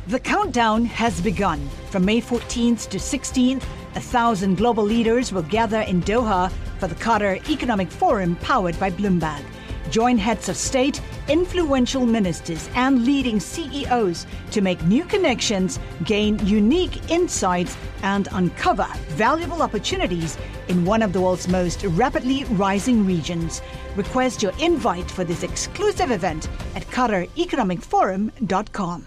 The countdown has begun. From May 14th to 16th, 1,000 global leaders will gather in Doha for the Qatar Economic Forum powered by Bloomberg. Join heads of state, influential ministers, and leading CEOs to make new connections, gain unique insights, and uncover valuable opportunities in one of the world's most rapidly rising regions. Request your invite for this exclusive event at QatarEconomicForum.com.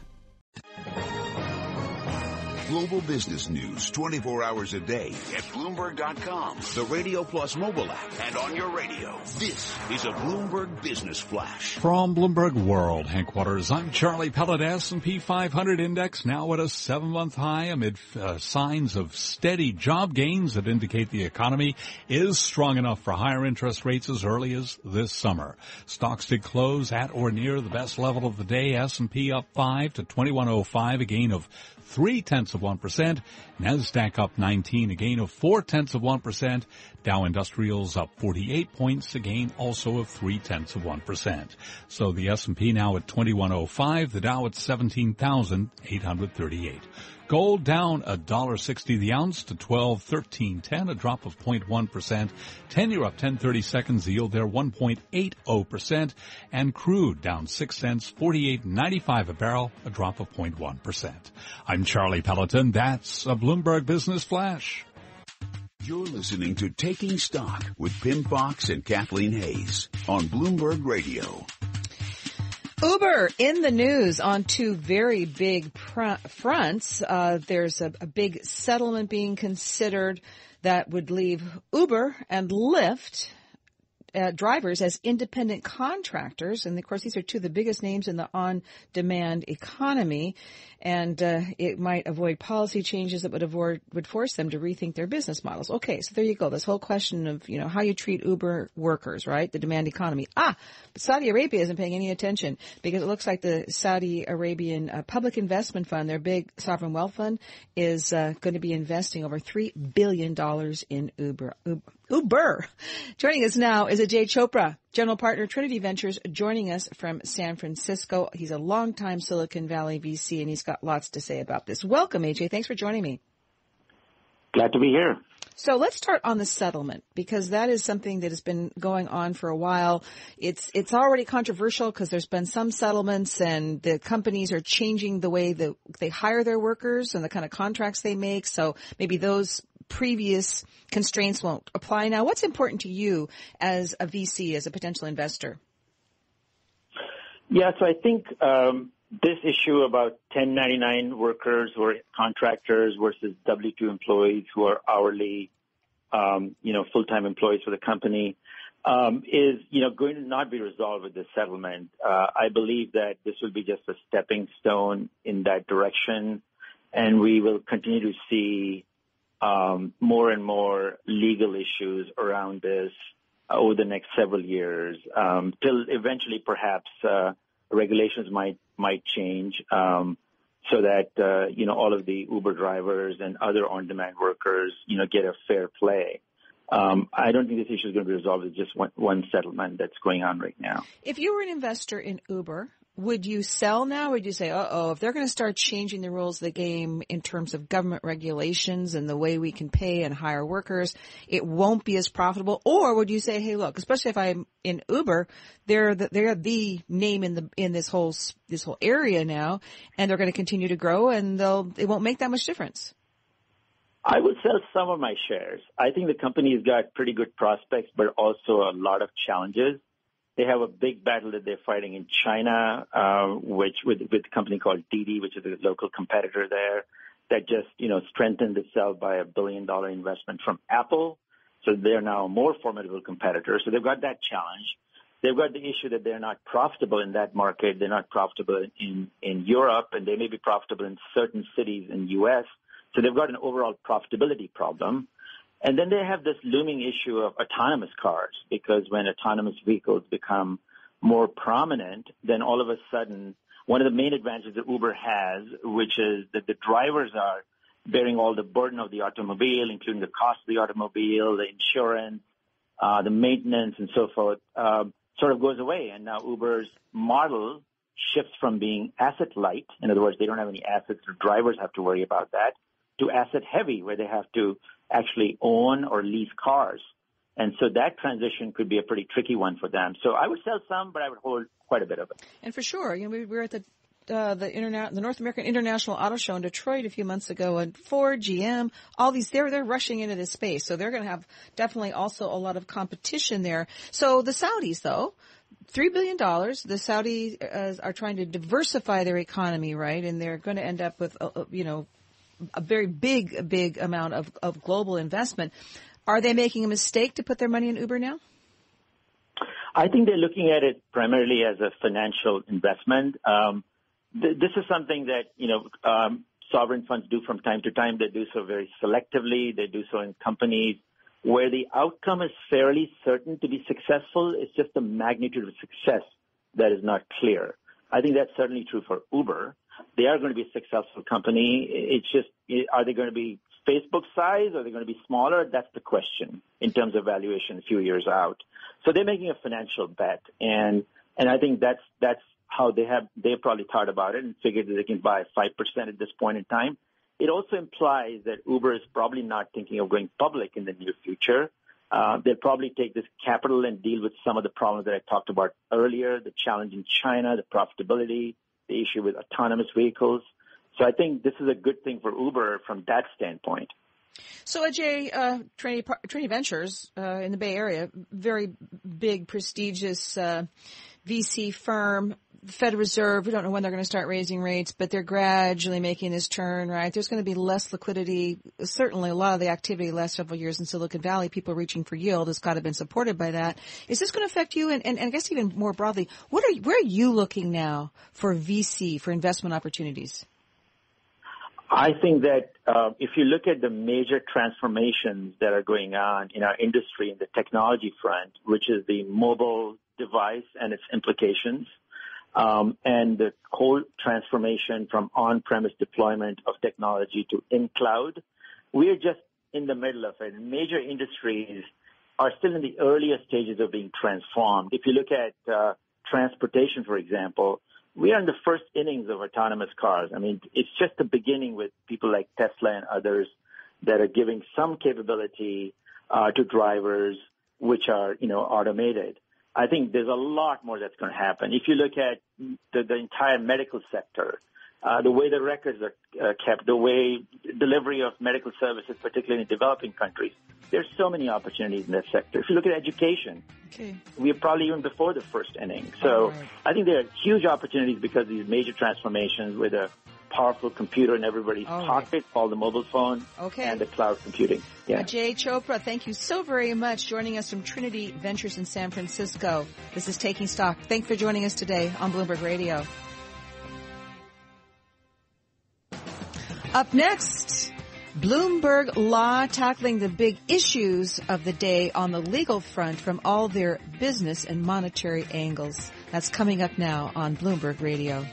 Global business news 24 hours a day at Bloomberg.com, the Radio Plus mobile app, and on your radio. This is a Bloomberg Business Flash. From Bloomberg World Headquarters, I'm Charlie Pellet. S&P 500 index now at a 7-month high amid signs of steady job gains that indicate the economy is strong enough for higher interest rates as early as this summer. Stocks did close at or near the best level of the day. S&P up 5 to 2105, a gain of 0.3%. NASDAQ up 19, a gain of 0.4%. Dow Industrials up 48 points, a gain also of 0.3%. So the S&P now at 2105, the Dow at 17,838. Gold down $1.60 the ounce to $12.1310, a drop of 0.1%. 10-year up 10.30 the yield there 1.80%, and crude down 6 cents, 48.95 a barrel, a drop of 0.1%. I'm Charlie Pelleton. That's a Bloomberg Business Flash. You're listening to Taking Stock with Pimm Fox and Kathleen Hayes on Bloomberg Radio. Uber in the news on two very big fronts. There's a big settlement being considered that would leave Uber and Lyft drivers as independent contractors. And, of course, these are two of the biggest names in the on-demand economy. And it might avoid policy changes that would force them to rethink their business models. Okay, so there you go. This whole question of, how you treat Uber workers, right? The demand economy. But Saudi Arabia isn't paying any attention because it looks like the Saudi Arabian Public Investment Fund, their big sovereign wealth fund, is going to be investing over $3 billion in Uber. Joining us now is Ajay Chopra, General Partner, Trinity Ventures, joining us from San Francisco. He's a longtime Silicon Valley VC, and he's got lots to say about this. Welcome, Ajay. Thanks for joining me. Glad to be here. So let's start on the settlement, because that is something that has been going on for a while. It's already controversial because there's been some settlements, and the companies are changing the way that they hire their workers and the kind of contracts they make. So maybe those previous constraints won't apply now. What's important to you as a VC, as a potential investor? Yeah, so I think this issue about 1099 workers who are contractors versus W-2 employees who are hourly, full-time employees for the company is, going to not be resolved with this settlement. I believe that this will be just a stepping stone in that direction, and we will continue to see more and more legal issues around this over the next several years, till eventually perhaps regulations might change so that, all of the Uber drivers and other on-demand workers, get a fair play. I don't think this issue is going to be resolved with just one settlement that's going on right now. If you were an investor in Uber, would you sell now, or would you say, if they're going to start changing the rules of the game in terms of government regulations and the way we can pay and hire workers, it won't be as profitable? Or would you say, hey, look, especially if I'm in Uber, they're the name in this whole area now, and they're going to continue to grow, and it won't make that much difference? I would sell some of my shares. I think the company's got pretty good prospects, but also a lot of challenges. They have a big battle that they're fighting in China, which with a company called Didi, which is a local competitor there, that just, strengthened itself by $1 billion investment from Apple. So they're now a more formidable competitor. So they've got that challenge. They've got the issue that they're not profitable in that market. They're not profitable in Europe, and they may be profitable in certain cities in the U.S. So they've got an overall profitability problem. And then they have this looming issue of autonomous cars, because when autonomous vehicles become more prominent, then all of a sudden, one of the main advantages that Uber has, which is that the drivers are bearing all the burden of the automobile, including the cost of the automobile, the insurance, the maintenance, and so forth, sort of goes away. And now Uber's model shifts from being asset light, in other words, they don't have any assets, the drivers have to worry about that, to asset heavy, where they have to actually own or lease cars. And so that transition could be a pretty tricky one for them. So I would sell some, but I would hold quite a bit of it. And for sure, we were at the North American International Auto Show in Detroit a few months ago, and Ford, GM, all these, they're rushing into this space. So they're going to have definitely also a lot of competition there. So the Saudis, though, $3 billion, the Saudis are trying to diversify their economy, right? And they're going to end up with, a very big amount of global investment. Are they making a mistake to put their money in Uber now? I think they're looking at it primarily as a financial investment. This is something that, sovereign funds do from time to time. They do so very selectively. They do so in companies where the outcome is fairly certain to be successful. It's just the magnitude of success that is not clear. I think that's certainly true for Uber. They are going to be a successful company. It's just, are they going to be Facebook size, or are they going to be smaller? That's the question in terms of valuation a few years out. So they're making a financial bet, and I think that's how they've probably thought about it and figured that they can buy 5% at this point in time. It also implies that Uber is probably not thinking of going public in the near future. They'll probably take this capital and deal with some of the problems that I talked about earlier, the challenge in China, the profitability, the issue with autonomous vehicles. So I think this is a good thing for Uber from that standpoint. So Ajay, Trinity Ventures in the Bay Area, very big, prestigious VC firm, Fed Reserve. We don't know when they're going to start raising rates, but they're gradually making this turn, right? There's going to be less liquidity. Certainly a lot of the activity the last several years in Silicon Valley, people reaching for yield, has got to have been supported by that. Is this going to affect you? And I guess even more broadly, where are you looking now for VC, for investment opportunities? I think that if you look at the major transformations that are going on in our industry in the technology front, which is the mobile device and its implications, and the whole transformation from on-premise deployment of technology to in-cloud, we are just in the middle of it. Major industries are still in the earliest stages of being transformed. If you look at transportation, for example, we are in the first innings of autonomous cars. I mean, it's just the beginning with people like Tesla and others that are giving some capability to drivers which are, automated. I think there's a lot more that's going to happen. If you look at the entire medical sector, the way the records are kept, the way delivery of medical services, particularly in developing countries, there's so many opportunities in that sector. If you look at education, we're probably even before the first inning. So I think there are huge opportunities because of these major transformations with a powerful computer in everybody's pocket, called the mobile phone, and the cloud computing. Yeah. Ajay Chopra, thank you so very much, joining us from Trinity Ventures in San Francisco. This is Taking Stock. Thanks for joining us today on Bloomberg Radio. Up next, Bloomberg Law tackling the big issues of the day on the legal front from all their business and monetary angles. That's coming up now on Bloomberg Radio.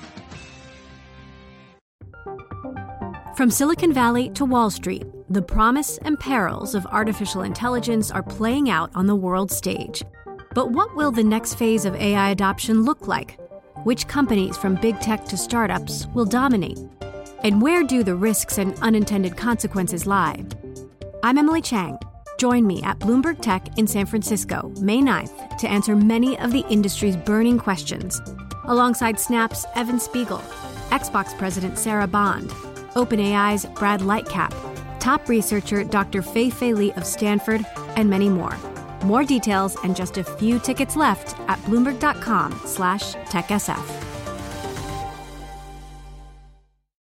From Silicon Valley to Wall Street, the promise and perils of artificial intelligence are playing out on the world stage. But what will the next phase of AI adoption look like? Which companies, from big tech to startups, will dominate? And where do the risks and unintended consequences lie? I'm Emily Chang. Join me at Bloomberg Tech in San Francisco, May 9th, to answer many of the industry's burning questions, alongside Snap's Evan Spiegel, Xbox President Sarah Bond, OpenAI's Brad Lightcap, top researcher Dr. Fei-Fei Li of Stanford, and many more. More details and just a few tickets left at Bloomberg.com/TechSF.